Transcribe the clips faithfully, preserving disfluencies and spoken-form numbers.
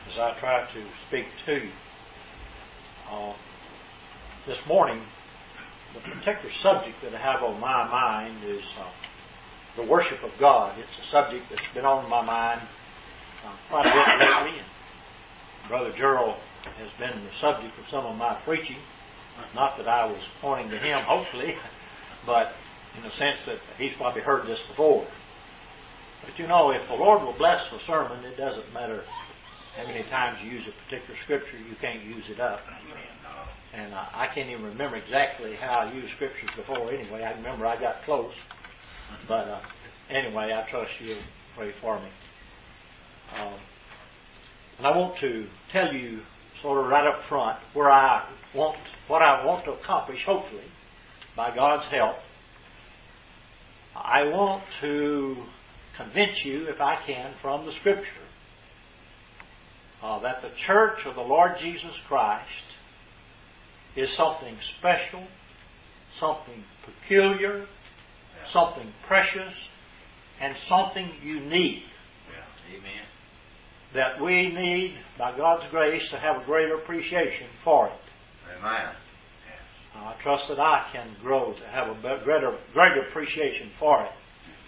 as I try to speak to you. Uh, this morning, the particular subject that I have on my mind is uh, the worship of God. It's a subject that's been on my mind uh, quite a bit lately. And Brother Gerald has been the subject of some of my preaching. Not that I was pointing to him, hopefully, but in the sense that he's probably heard this before. But you know, if the Lord will bless the sermon, it doesn't matter how many times you use a particular scripture, you can't use it up. And uh, I can't even remember exactly how I used scriptures before anyway. I remember I got close. But uh, anyway, I trust you'll pray for me. Um, and I want to tell you sort of right up front where I want, what I want to accomplish, hopefully, by God's help. I want to convince you, if I can, from the Scripture, uh, that the Church of the Lord Jesus Christ is something special, something peculiar, something precious, and something unique. Yeah. Amen. That we need, by God's grace, to have a greater appreciation for it. Amen. Uh, I trust that I can grow to have a greater, greater appreciation for it.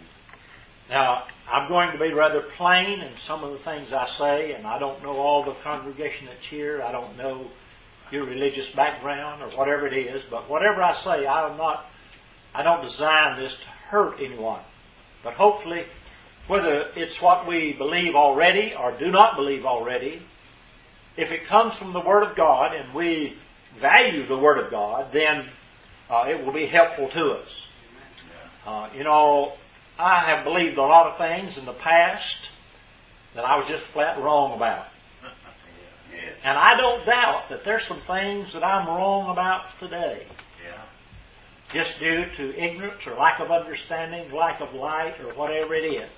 Now, I'm going to be rather plain in some of the things I say, and I don't know all the congregation that's here. I don't know your religious background or whatever it is, but whatever I say, I'm not, I don't design this to hurt anyone. But hopefully, whether it's what we believe already or do not believe already, if it comes from the Word of God and we value the Word of God, then uh, it will be helpful to us. Uh, you know, I have believed a lot of things in the past that I was just flat wrong about. And I don't doubt that there's some things that I'm wrong about today. Yeah. Just due to ignorance or lack of understanding, lack of light, or whatever it is.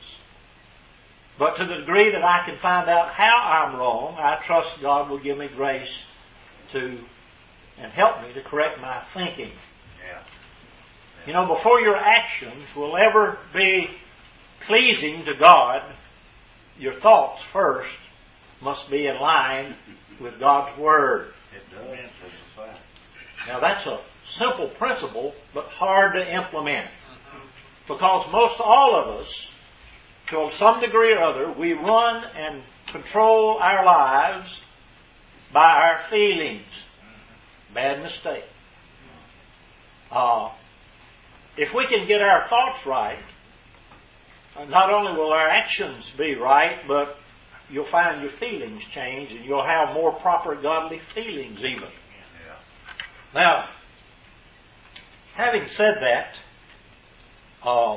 But to the degree that I can find out how I'm wrong, I trust God will give me grace to and help me to correct my thinking. Yeah. Yeah. You know, before your actions will ever be pleasing to God, your thoughts first must be in line with God's Word. It does. It's a fact. Now that's a simple principle, but hard to implement. Because most all of us, to some degree or other, we run and control our lives by our feelings. Bad mistake. Uh, if we can get our thoughts right, not only will our actions be right, but you'll find your feelings change and you'll have more proper godly feelings even. Yeah. Now, having said that, uh,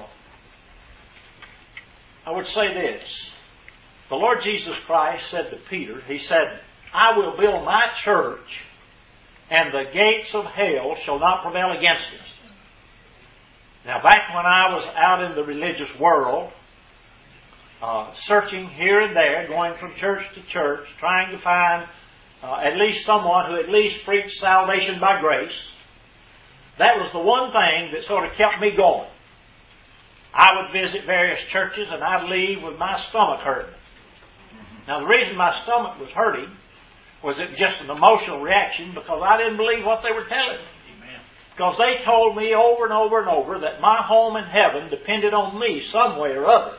I would say this. The Lord Jesus Christ said to Peter, He said, I will build my church, and the gates of hell shall not prevail against it. Now, back when I was out in the religious world, uh, searching here and there, going from church to church, trying to find uh, at least someone who at least preached salvation by grace, that was the one thing that sort of kept me going. I would visit various churches and I'd leave with my stomach hurting. Now the reason my stomach was hurting was it just an emotional reaction because I didn't believe what they were telling me. Amen. Because they told me over and over and over that my home in heaven depended on me some way or other.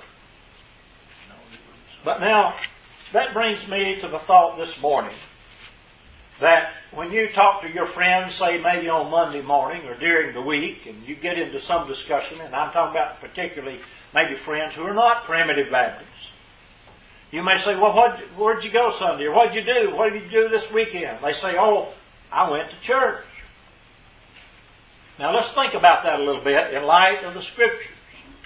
But now, that brings me to the thought this morning that when you talk to your friends, say maybe on Monday morning or during the week, and you get into some discussion, and I'm talking about particularly maybe friends who are not primitive Baptists, you may say, well, what, where'd you go Sunday? Or what'd you do? What did you do this weekend? They say, oh, I went to church. Now let's think about that a little bit in light of the Scriptures.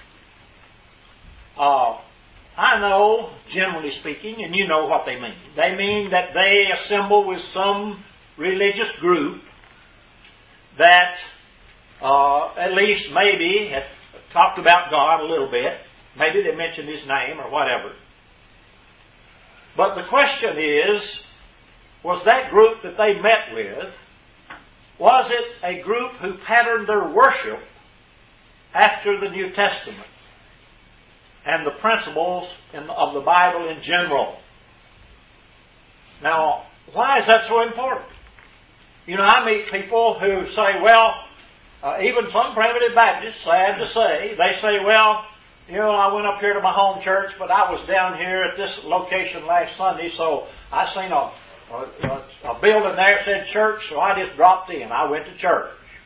Uh, I know, generally speaking, and you know what they mean. They mean that they assemble with some religious group that uh, at least maybe have talked about God a little bit. Maybe they mentioned His name or whatever. But the question is, was that group that they met with, was it a group who patterned their worship after the New Testament and the principles in, of the Bible in general? Now, why is that so important? You know, I meet people who say, well, uh, even some primitive Baptists, sad to say, they say, well, you know, I went up here to my home church, but I was down here at this location last Sunday, so I seen a, a, a building there that said church, so I just dropped in. I went to church.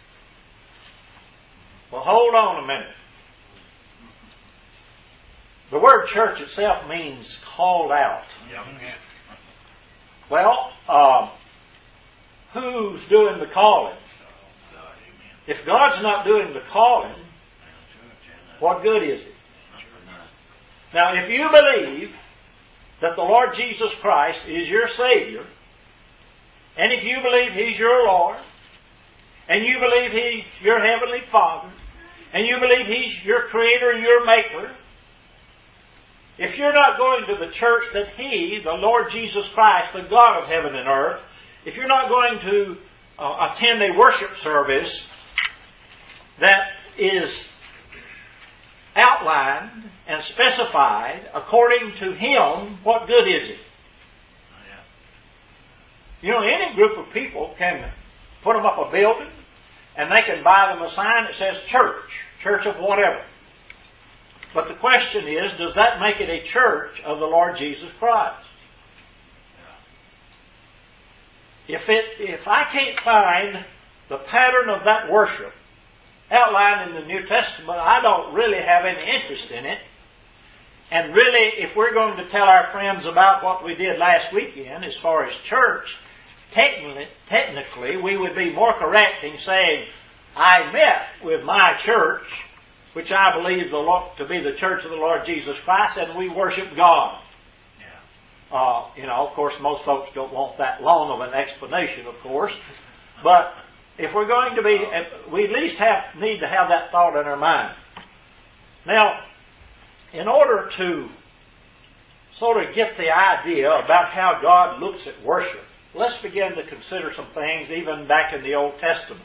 Well, hold on a minute. The word church itself means called out. Well, uh, who's doing the calling? If God's not doing the calling, what good is it? Now, if you believe that the Lord Jesus Christ is your Savior, and if you believe He's your Lord, and you believe He's your Heavenly Father, and you believe He's your Creator and your Maker, if you're not going to the church that He, the Lord Jesus Christ, the God of heaven and earth, if you're not going to uh, attend a worship service that is outlined and specified according to Him, what good is it? You know, any group of people can put them up a building and they can buy them a sign that says church, church of whatever. But the question is, does that make it a church of the Lord Jesus Christ? If it, if I can't find the pattern of that worship outlined in the New Testament, I don't really have any interest in it. And really, if we're going to tell our friends about what we did last weekend as far as church, technically, technically we would be more correct in saying, I met with my church, which I believe the Lord, to be the church of the Lord Jesus Christ, and we worship God. Yeah. Uh, you know, of course, most folks don't want that long of an explanation, of course. But if we're going to be, we at least have need to have that thought in our mind. Now, in order to sort of get the idea about how God looks at worship, let's begin to consider some things even back in the Old Testament.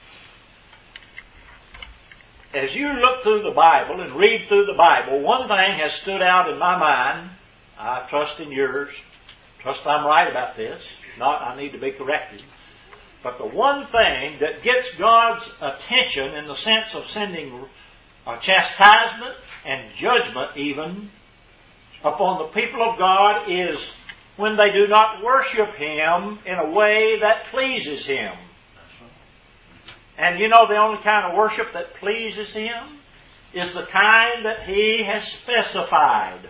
As you look through the Bible and read through the Bible, one thing has stood out in my mind. I trust in yours. Trust I'm right about this. If not, I need to be corrected. But the one thing that gets God's attention in the sense of sending a chastisement and judgment even upon the people of God is when they do not worship Him in a way that pleases Him. And you know the only kind of worship that pleases Him is the kind that He has specified.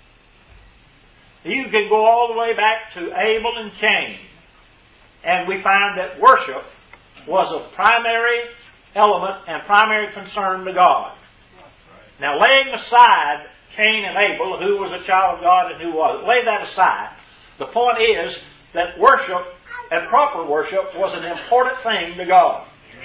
You can go all the way back to Abel and Cain, and we find that worship was a primary element and primary concern to God. Now, laying aside Cain and Abel, who was a child of God and who wasn't, lay that aside. The point is that worship and proper worship was an important thing to God.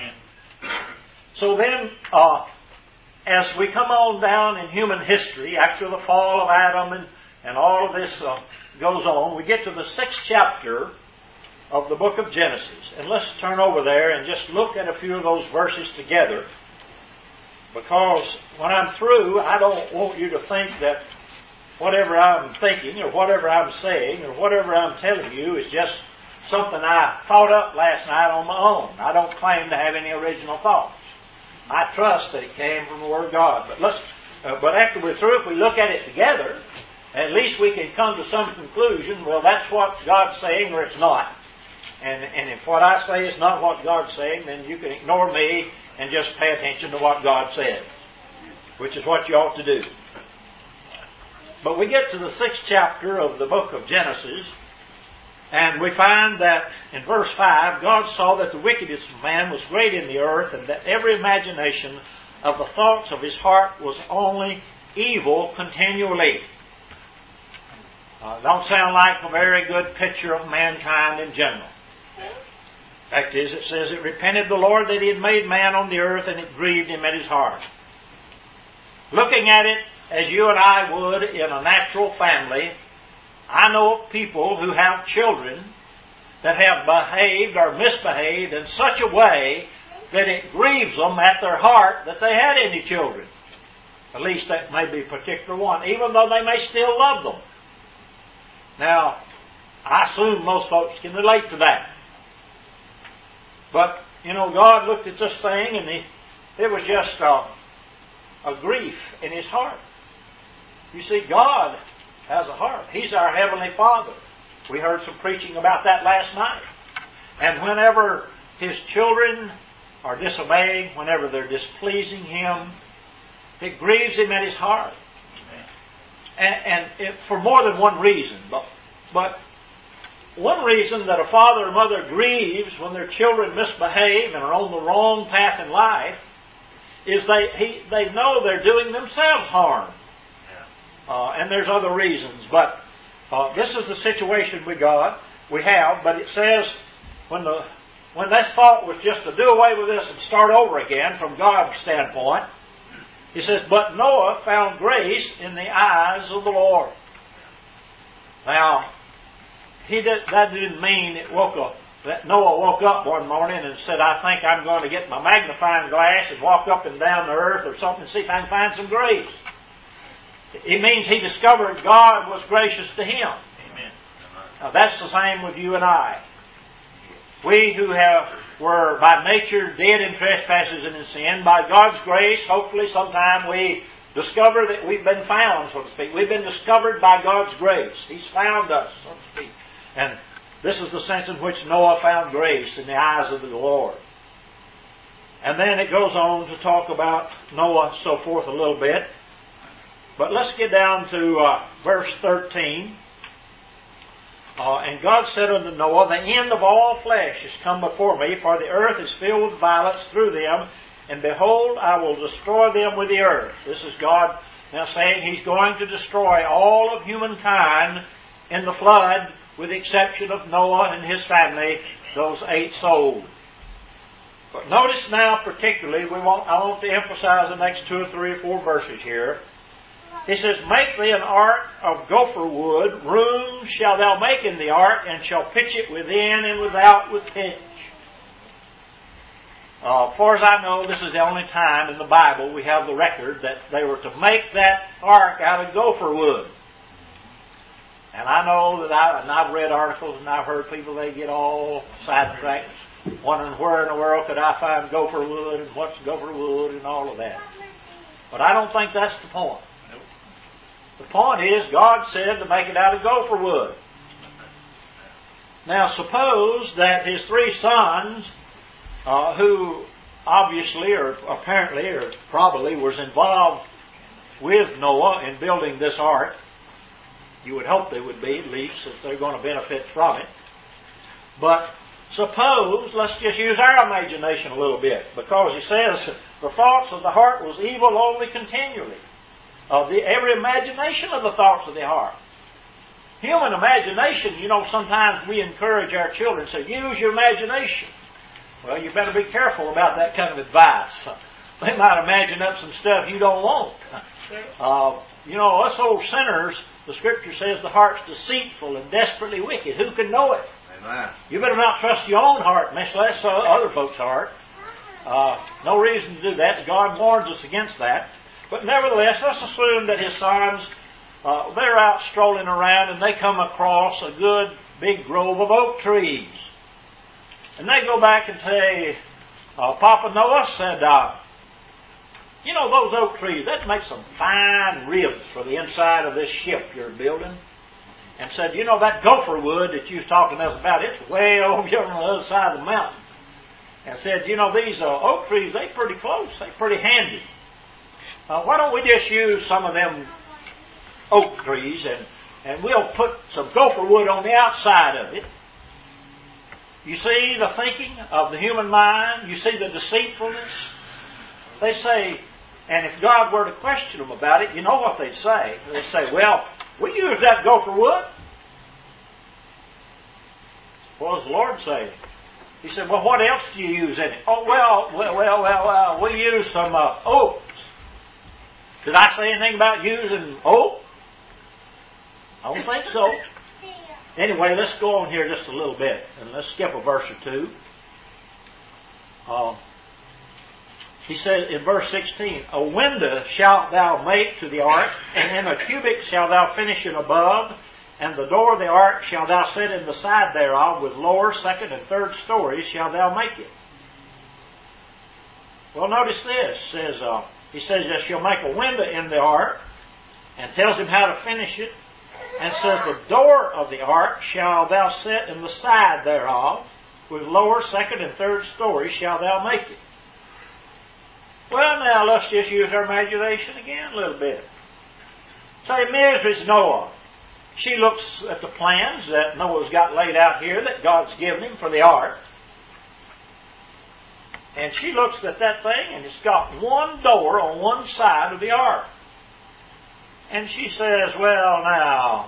So then, uh, as we come on down in human history, after the fall of Adam and, and all of this uh, goes on, we get to the sixth chapter of the book of Genesis. And let's turn over there and just look at a few of those verses together. Because when I'm through, I don't want you to think that whatever I'm thinking or whatever I'm saying or whatever I'm telling you is just something I thought up last night on my own. I don't claim to have any original thoughts. I trust that it came from the Word of God. But let's. Uh, but after we're through, if we look at it together, at least we can come to some conclusion. Well, that's what God's saying, or it's not. And and if what I say is not what God's saying, then you can ignore me and just pay attention to what God said, which is what you ought to do. But we get to the sixth chapter of the book of Genesis, and we find that in verse five, God saw that the wickedness of man was great in the earth, and that every imagination of the thoughts of his heart was only evil continually. Uh, don't sound like a very good picture of mankind in general. Fact is, it says, it repented the Lord that He had made man on the earth, and it grieved Him at His heart. Looking at it as you and I would in a natural family, I know of people who have children that have behaved or misbehaved in such a way that it grieves them at their heart that they had any children. At least that may be a particular one, even though they may still love them. Now, I assume most folks can relate to that. But, you know, God looked at this thing and he, it was just a, a grief in His heart. You see, God has a heart. He's our Heavenly Father. We heard some preaching about that last night. And whenever His children are disobeying, whenever they're displeasing Him, it grieves Him at His heart. And, and it, for more than one reason. But, but one reason that a father or mother grieves when their children misbehave and are on the wrong path in life is they he, they know they're doing themselves harm. Uh, and there's other reasons. But uh, this is the situation we got, we have. But it says when the when this thought was just to do away with this and start over again from God's standpoint, He says, but Noah found grace in the eyes of the Lord. Now, he did, that didn't mean it woke up, that Noah woke up one morning and said, I think I'm going to get my magnifying glass and walk up and down the earth or something and see if I can find some grace. It means he discovered God was gracious to him. Amen. Now, that's the same with you and I. We who have were by nature dead in trespasses and in sin, by God's grace, hopefully sometime we discover that we've been found, so to speak. We've been discovered by God's grace. He's found us, so to speak. And this is the sense in which Noah found grace in the eyes of the Lord. And then it goes on to talk about Noah, so forth, a little bit. But let's get down to uh, verse thirteen. Uh, and God said unto Noah, the end of all flesh is come before me, for the earth is filled with violence through them, and behold, I will destroy them with the earth. This is God now saying He's going to destroy all of humankind in the flood, with the exception of Noah and his family, those eight souls. But notice now particularly, we want, I want to emphasize the next two or three or four verses here. He says, make thee an ark of gopher wood, room shalt thou make in the ark, and shall pitch it within and without with pitch. Uh, as far as I know, this is the only time in the Bible we have the record that they were to make that ark out of gopher wood. And I know that I, and I've read articles and I've heard people, they get all sidetracked, wondering where in the world could I find gopher wood and what's gopher wood and all of that. But I don't think that's the point. The point is, God said to make it out of gopher wood. Now suppose that his three sons, uh, who obviously or apparently or probably was involved with Noah in building this ark, you would hope they would be at least, if they're going to benefit from it. But suppose, let's just use our imagination a little bit, because he says the thoughts of the heart was evil only continually. Of the every imagination of the thoughts of the heart. Human imagination, you know, sometimes we encourage our children to say, use your imagination. Well, you better be careful about that kind of advice. They might imagine up some stuff you don't want. Uh, you know, us old sinners, the Scripture says the heart's deceitful and desperately wicked. Who can know it? Amen. You better not trust your own heart, much less other folks' heart. Uh, no reason to do that. God warns us against that. But nevertheless, let's assume that his sons, uh, they're out strolling around and they come across a good big grove of oak trees. And they go back and say, uh, Papa Noah said, uh, you know, those oak trees, that makes some fine ribs for the inside of this ship you're building. And said, you know, that gopher wood that you was talking to us about, it's way over here on the other side of the mountain. And said, you know, these uh, oak trees, they're pretty close, they're pretty handy. Uh, why don't we just use some of them oak trees and, and we'll put some gopher wood on the outside of it. You see the thinking of the human mind? You see the deceitfulness? They say, and if God were to question them about it, you know what they'd say. They'd say, well, we use that gopher wood. What does the Lord say? He said, well, what else do you use in it? Oh, well, well, well, well, uh, we use some uh, oak. Did I say anything about using oak? I don't think so. Anyway, let's go on here just a little bit, and let's skip a verse or two. Uh, he said in verse sixteen, a window shalt thou make to the ark, and in a cubit shalt thou finish it above, And the door of the ark shalt thou set in the side thereof, with lower, second, and third stories shalt thou make it. Well, notice this. Says, uh, he says that she'll make a window in the ark, and tells him how to finish it. And says, the door of the ark shalt thou set in the side thereof, with lower, second, and third stories shalt thou make it. Well, now, let's just use our imagination again a little bit. Say, Missus Noah. She looks at the plans that Noah's got laid out here that God's given him for the ark. And she looks at that thing, and it's got one door on one side of the ark. And she says, well, now,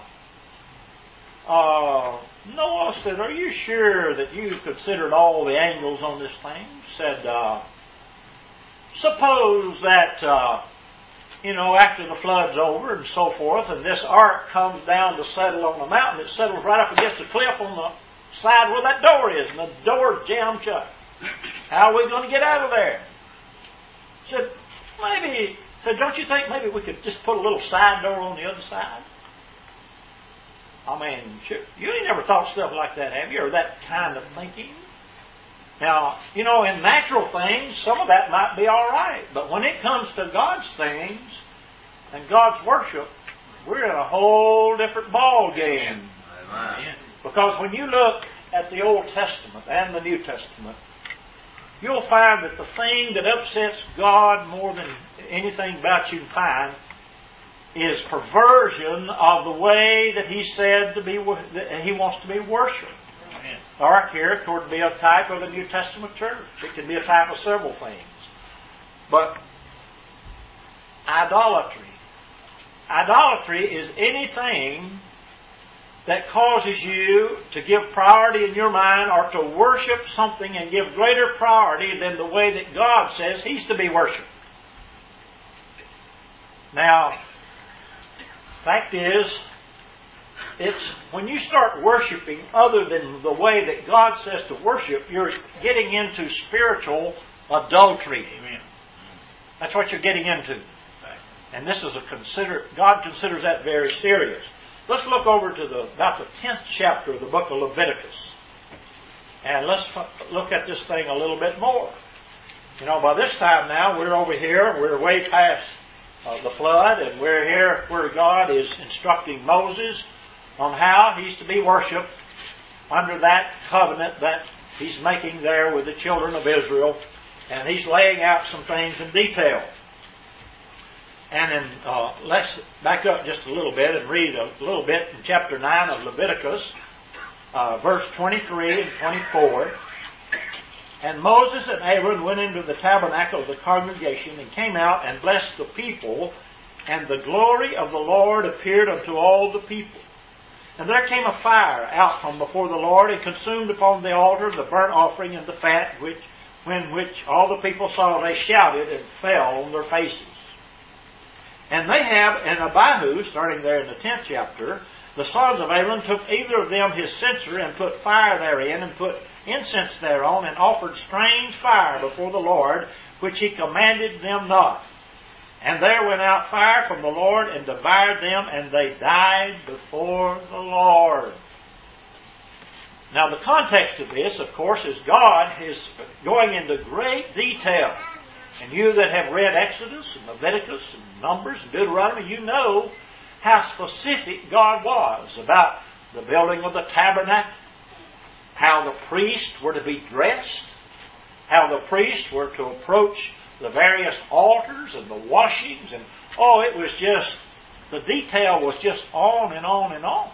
uh, Noah said, are you sure that you've considered all the angles on this thing? Said, uh, suppose that, uh, you know, after the flood's over and so forth, and this ark comes down to settle on the mountain, it settles right up against the cliff on the side where that door is, and the door's jammed shut. How are we going to get out of there? Said, maybe, said, don't you think maybe we could just put a little side door on the other side? I mean, you ain't never thought stuff like that, have you? Or that kind of thinking? Now, you know, in natural things, some of that might be all right. But when it comes to God's things and God's worship, we're in a whole different ball game. Amen. Because when you look at the Old Testament and the New Testament, you'll find that the thing that upsets God more than anything about you can find is perversion of the way that He said to be, that He wants to be worshipped. The ark here could be a type of the New Testament church. It can be a type of several things. But idolatry. Idolatry is anything that causes you to give priority in your mind or to worship something and give greater priority than the way that God says He's to be worshipped. Now, fact is, it's when you start worshiping other than the way that God says to worship, you're getting into spiritual adultery. Amen. That's what you're getting into. And this is a consider God considers that very serious. Let's look over to the about the tenth chapter of the book of Leviticus. And let's look at this thing a little bit more. You know, by this time now, we're over here, we're way past uh, the flood, and we're here where God is instructing Moses on how He's to be worshipped under that covenant that He's making there with the children of Israel. And He's laying out some things in detail. And then uh, let's back up just a little bit and read a little bit in chapter nine of Leviticus, uh, verse twenty-three and twenty-four. And Moses and Aaron went into the tabernacle of the congregation and came out and blessed the people, and the glory of the Lord appeared unto all the people. And there came a fire out from before the Lord, and consumed upon the altar the burnt offering and the fat, which when which all the people saw, they shouted and fell on their faces. And Nadab and Abihu, starting there in the tenth chapter, the sons of Aaron took either of them his censer, and put fire therein, and put incense thereon, and offered strange fire before the Lord, which He commanded them not. And there went out fire from the Lord, and devoured them, and they died before the Lord. Now the context of this, of course, is God is going into great detail. And you that have read Exodus and Leviticus and Numbers and Deuteronomy, you know how specific God was about the building of the tabernacle, how the priests were to be dressed, how the priests were to approach the various altars and the washings, and oh, it was just, the detail was just on and on and on.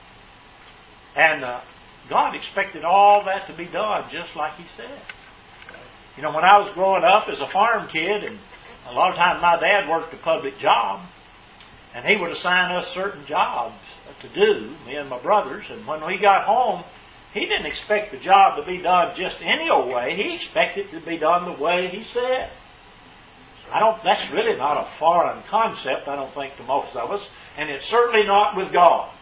And uh, God expected all that to be done just like He said. You know, when I was growing up as a farm kid, and a lot of times my dad worked a public job, and he would assign us certain jobs to do, me and my brothers, and when we got home, he didn't expect the job to be done just any old way. He expected it to be done the way He said. I don't. That's really not a foreign concept, I don't think, to most of us, and it's certainly not with God.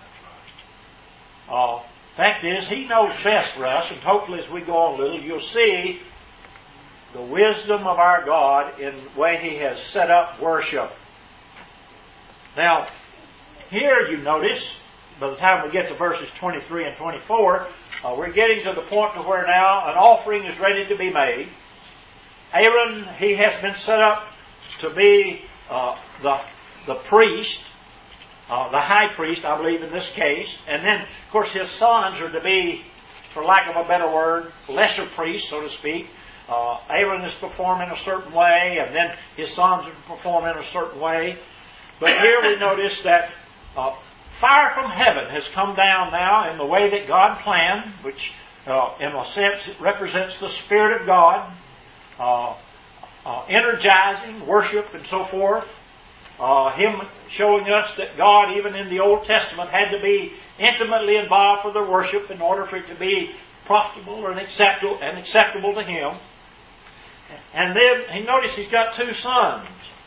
Uh, fact is, He knows best for us, and hopefully as we go on a little, you'll see the wisdom of our God in the way He has set up worship. Now, here you notice by the time we get to verses twenty-three and twenty-four, uh, we're getting to the point to where now an offering is ready to be made. Aaron, he has been set up to be uh, the the priest, uh, the high priest, I believe in this case. And then, of course, his sons are to be, for lack of a better word, lesser priests, so to speak. Uh, Aaron is to perform in a certain way, and then his sons are to perform in a certain way. But here we notice that uh, fire from heaven has come down now in the way that God planned, which uh, in a sense represents the Spirit of God, uh, uh, energizing worship and so forth. Uh, him showing us that God, even in the Old Testament, had to be intimately involved for their worship in order for it to be profitable and acceptable, and acceptable to Him. And then, he noticed he's got two sons.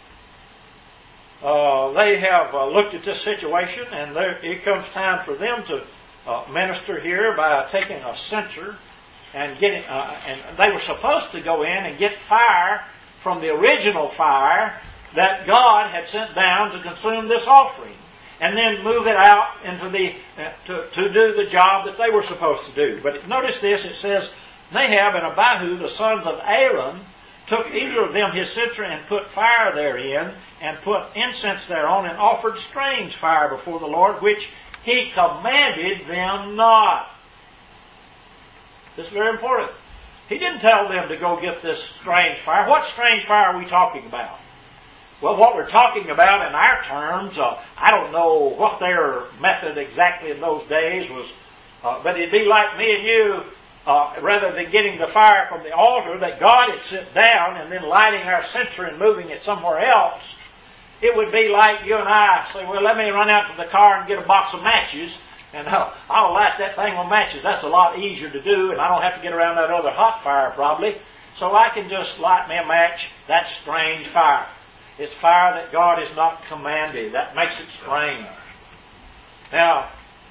Uh, they have uh, looked at this situation, and there, it comes time for them to uh, minister here by taking a censer and getting. Uh, and they were supposed to go in and get fire from the original fire that God had sent down to consume this offering, and then move it out into the uh, to to do the job that they were supposed to do. But notice this: it says Nadab and Abihu, the sons of Aaron, took either of them his censer and put fire therein, and put incense thereon, and offered strange fire before the Lord, which He commanded them not. This is very important. He didn't tell them to go get this strange fire. What strange fire are we talking about? Well, what we're talking about in our terms, uh, I don't know what their method exactly in those days was, uh, but it'd be like me and you, Uh, rather than getting the fire from the altar that God had sent down and then lighting our censer and moving it somewhere else, it would be like you and I say, well, let me run out to the car and get a box of matches, and I'll, I'll light that thing with matches. That's a lot easier to do, and I don't have to get around that other hot fire probably. So I can just light me a match. That's strange fire. It's fire that God has not commanded. That makes it strange. Now,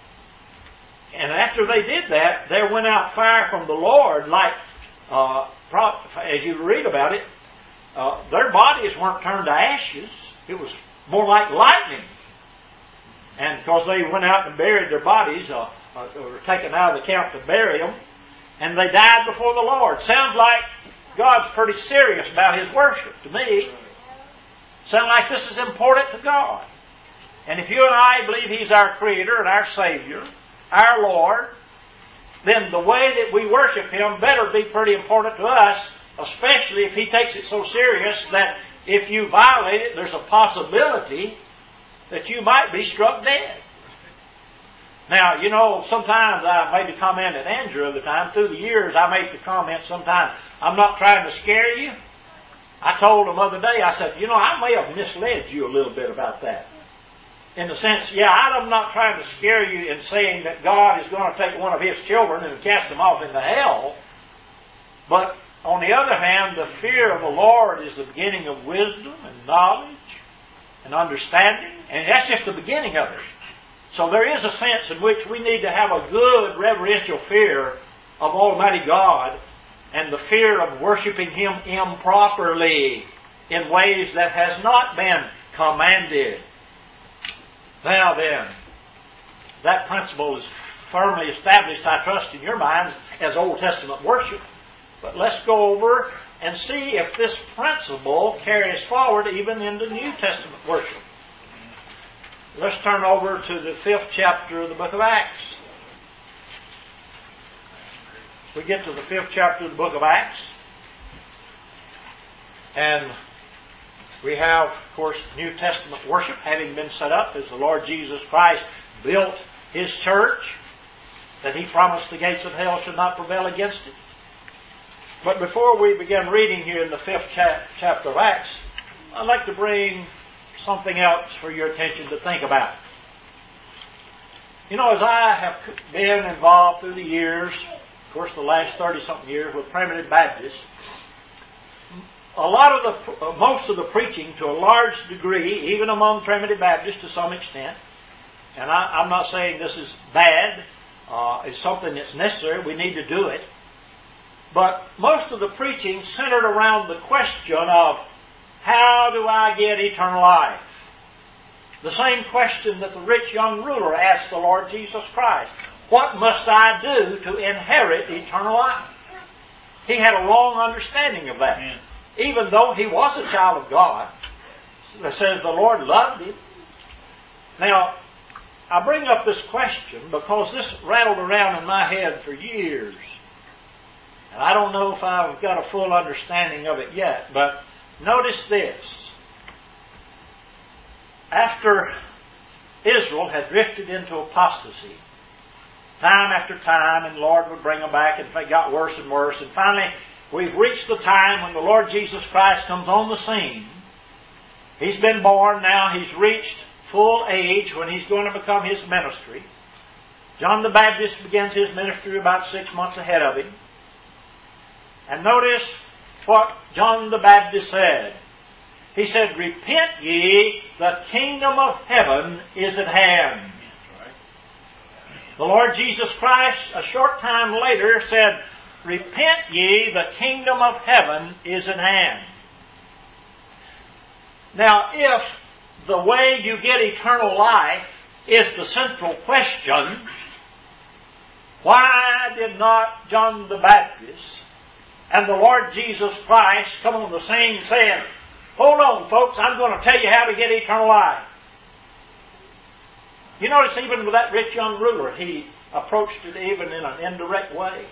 and after they did that, there went out fire from the Lord, like, uh, as you read about it, uh, their bodies weren't turned to ashes. It was more like lightning. And because they went out and buried their bodies, uh, uh, were taken out of the camp to bury them, and they died before the Lord. Sounds like God's pretty serious about His worship to me. Sounds like this is important to God. And if you and I believe He's our Creator and our Savior, our Lord, then the way that we worship Him better be pretty important to us, especially if He takes it so serious that if you violate it, there's a possibility that you might be struck dead. Now, you know, sometimes I made the comment at Andrew the time, through the years I made the comment sometimes, I'm not trying to scare you. I told him the other day, I said, you know, I may have misled you a little bit about that. In the sense, yeah, I'm not trying to scare you in saying that God is going to take one of His children and cast them off into hell. But on the other hand, the fear of the Lord is the beginning of wisdom and knowledge and understanding. And that's just the beginning of it. So there is a sense in which we need to have a good reverential fear of Almighty God and the fear of worshiping Him improperly in ways that has not been commanded. Now then, that principle is firmly established, I trust, in your minds as Old Testament worship. But let's go over and see if this principle carries forward even into New Testament worship. Let's turn over to the fifth chapter of the book of Acts. We get to the fifth chapter of the book of Acts. And we have, of course, New Testament worship having been set up as the Lord Jesus Christ built His church, that He promised the gates of hell should not prevail against it. But before we begin reading here in the fifth cha- chapter of Acts, I'd like to bring something else for your attention to think about. You know, as I have been involved through the years, of course the last thirty-something years with Primitive Baptists, a lot of the, uh, most of the preaching to a large degree, even among Primitive Baptists to some extent, and I, I'm not saying this is bad, uh, it's something that's necessary, we need to do it, but most of the preaching centered around the question of, how do I get eternal life? the same question that the rich young ruler asked the Lord Jesus Christ. What must I do to inherit eternal life? He had a wrong understanding of that. Amen. Even though he was a child of God, it says the Lord loved him. Now, I bring up this question because this rattled around in my head for years. And I don't know if I've got a full understanding of it yet, but notice this. After Israel had drifted into apostasy, time after time, and the Lord would bring them back, and it got worse and worse, and finally we've reached the time when the Lord Jesus Christ comes on the scene. He's been born now, he's reached full age when he's going to become his ministry. John the Baptist begins his ministry about six months ahead of him. And notice what John the Baptist said. He said, "Repent ye, the kingdom of heaven is at hand." The Lord Jesus Christ, a short time later, said, "Repent ye, the kingdom of heaven is at hand." Now, if the way you get eternal life is the central question, why did not John the Baptist and the Lord Jesus Christ come on the scene saying, "Hold on, folks, I'm going to tell you how to get eternal life"? You notice even with that rich young ruler, he approached it even in an indirect way.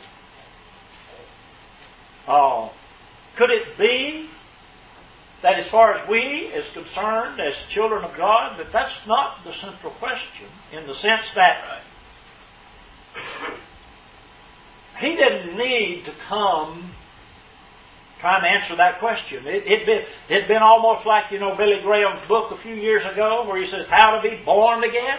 Oh, could it be that as far as we is concerned, as children of God, that that's not the central question, in the sense that he didn't need to come trying to answer that question. It had been, it'd been almost like, you know, Billy Graham's book a few years ago where he says, "How to be born again."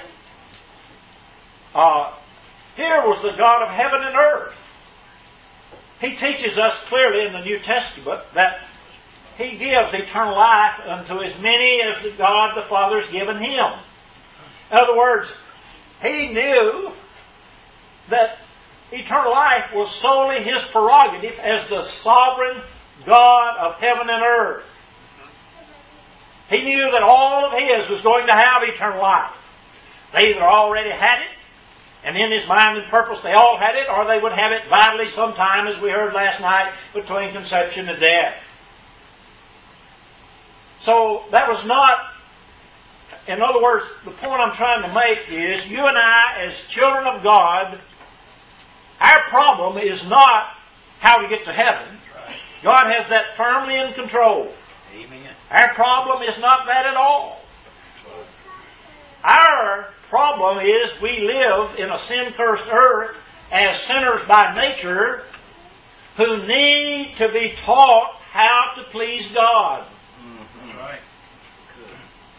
Uh, here was the God of heaven and earth. He teaches us clearly in the New Testament that He gives eternal life unto as many as God the Father has given Him. In other words, He knew that eternal life was solely His prerogative as the sovereign God of heaven and earth. He knew that all of His was going to have eternal life. They either already had it, and in His mind and purpose they all had it, or they would have it vitally sometime, as we heard last night, between conception and death. So that was not, in other words, the point I'm trying to make is, you and I, as children of God, our problem is not how to get to heaven. God has that firmly in control. Amen. Our problem is not that at all. Our problem is we live in a sin-cursed earth as sinners by nature who need to be taught how to please God. Mm-hmm. Right. Good.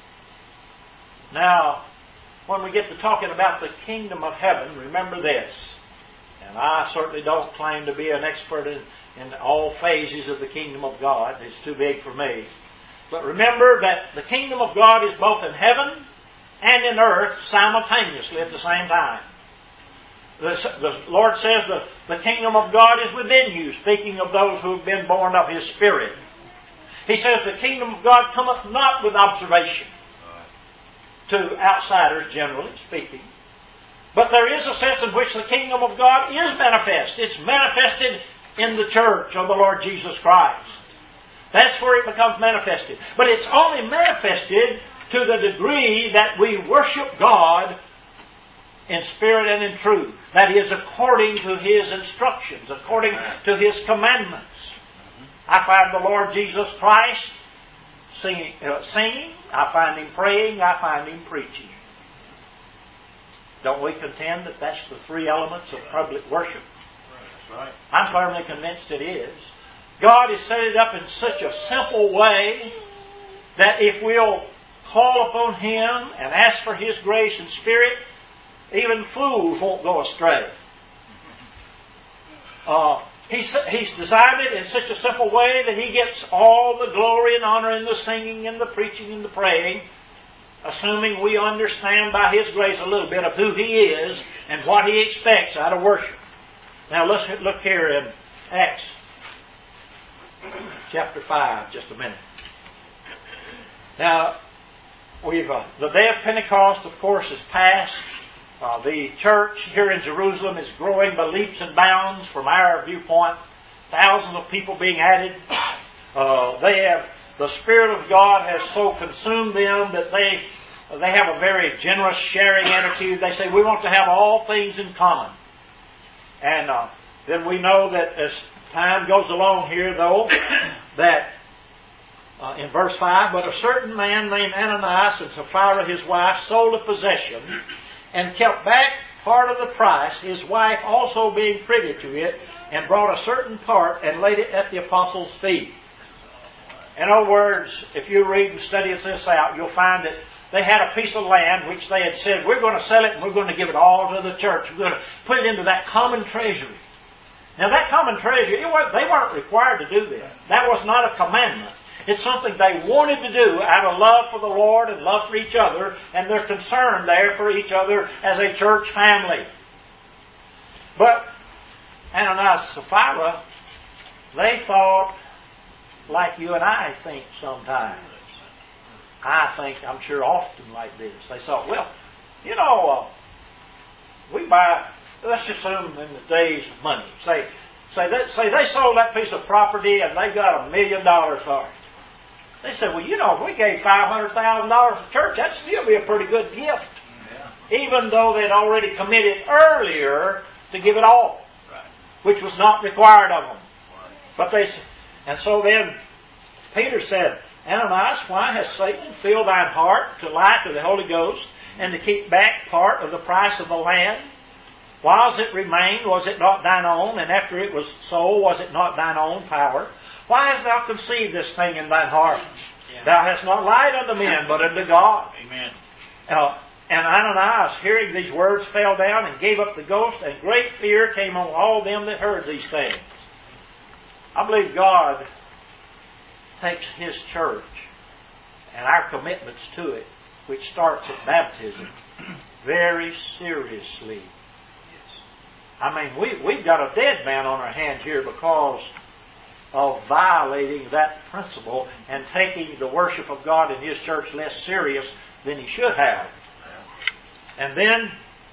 Now, when we get to talking about the kingdom of heaven, remember this. And I certainly don't claim to be an expert in, in all phases of the kingdom of God. It's too big for me. But remember that the kingdom of God is both in heaven and in earth simultaneously at the same time. The, the Lord says the, the kingdom of God is within you, speaking of those who have been born of His Spirit. He says the kingdom of God cometh not with observation to outsiders, generally speaking. But there is a sense in which the kingdom of God is manifest. It's manifested in the church of the Lord Jesus Christ. That's where it becomes manifested. But it's only manifested to the degree that we worship God in spirit and in truth. That is, according to His instructions, according to His commandments. I find the Lord Jesus Christ singing, uh, singing. I find Him praying. I find Him preaching. Don't we contend that that's the three elements of public worship? That's right. I'm firmly convinced it is. God has set it up in such a simple way that if we'll call upon Him and ask for His grace and Spirit, even fools won't go astray. Uh, he's, he's designed it in such a simple way that He gets all the glory and honor in the singing and the preaching and the praying, assuming we understand by His grace a little bit of who He is and what He expects out of worship. Now let's look here in Acts chapter five, just a minute. Now, we've uh, the day of Pentecost, of course, is past. Uh, the church here in Jerusalem is growing by leaps and bounds from our viewpoint. Thousands of people being added. Uh, they have the Spirit of God has so consumed them that they they have a very generous sharing attitude. They say, we want to have all things in common. And uh, then we know that as time goes along here, though, that uh, in verse five, but a certain man named Ananias and Sapphira, his wife, sold a possession and kept back part of the price, his wife also being privy to it, and brought a certain part and laid it at the apostles' feet. In other words, if you read and study this out, you'll find that they had a piece of land which they had said, we're going to sell it and we're going to give it all to the church. We're going to put it into that common treasury. Now that common treasury, it was, they weren't required to do this. That was not a commandment. It's something they wanted to do out of love for the Lord and love for each other, and their concern there for each other as a church family. But Ananias and Sapphira, they thought like you and I think sometimes. I think, I'm sure often like this. They thought, well, you know, uh, we buy, let's just assume in the days of money. Say, say, that, say they sold that piece of property and they got a million dollars for it. They said, well, you know, if we gave five hundred thousand dollars to church, that'd still be a pretty good gift. Yeah. Even though they'd already committed earlier to give it all. Right. Which was not required of them. Right. But they, and so then Peter said, Ananias, why has Satan filled thine heart to lie to the Holy Ghost and to keep back part of the price of the land? Whiles it remained, was it not thine own? And after it was sold, was it not thine own power? Why hast thou conceived this thing in thine heart? Yeah. Thou hast not lied unto men, but unto God. Amen. Uh, and Ananias, hearing these words, fell down and gave up the ghost, and great fear came on all them that heard these things. I believe God takes His church and our commitments to it, which starts at baptism, very seriously. I mean, we, we've got a dead man on our hands here because of violating that principle and taking the worship of God in His church less serious than he should have. And then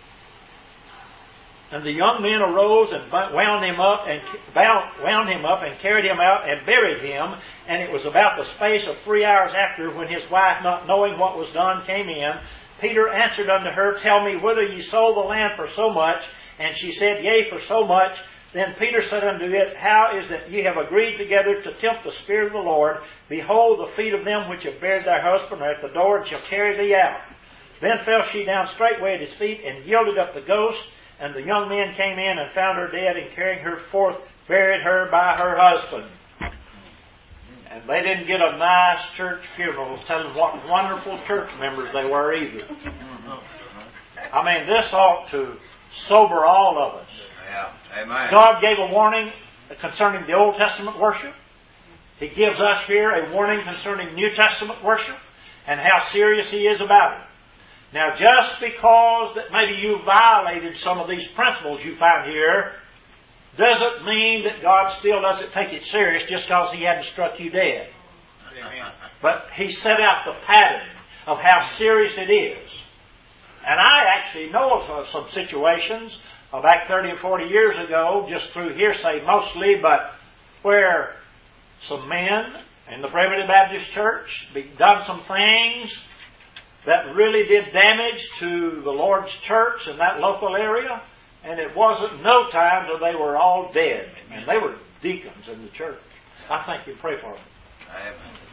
And the young men arose and wound him up and bound, wound him up and carried him out and buried him. And it was about the space of three hours after, when his wife, not knowing what was done, came in. Peter answered unto her, Tell me whether ye sold the land for so much. And she said, Yea, for so much. Then Peter said unto it, How is it ye have agreed together to tempt the Spirit of the Lord? Behold, the feet of them which have buried their husband are at the door, and shall carry thee out. Then fell she down straightway at his feet, and yielded up the ghost. And the young men came in and found her dead, and carrying her forth, buried her by her husband. And they didn't get a nice church funeral telling what wonderful church members they were either. I mean, this ought to sober all of us. Yeah. Amen. God gave a warning concerning the Old Testament worship. He gives us here a warning concerning New Testament worship and how serious He is about it. Now, just because that maybe you violated some of these principles you find here, doesn't mean that God still doesn't take it serious just because He hadn't struck you dead. Amen. But He set out the pattern of how serious it is. And I actually know of some situations uh, back thirty and forty years ago, just through hearsay mostly, but where some men in the Primitive Baptist Church done some things that really did damage to the Lord's church in that local area, and it wasn't no time till they were all dead. And they were deacons in the church. I think you pray for them. Amen.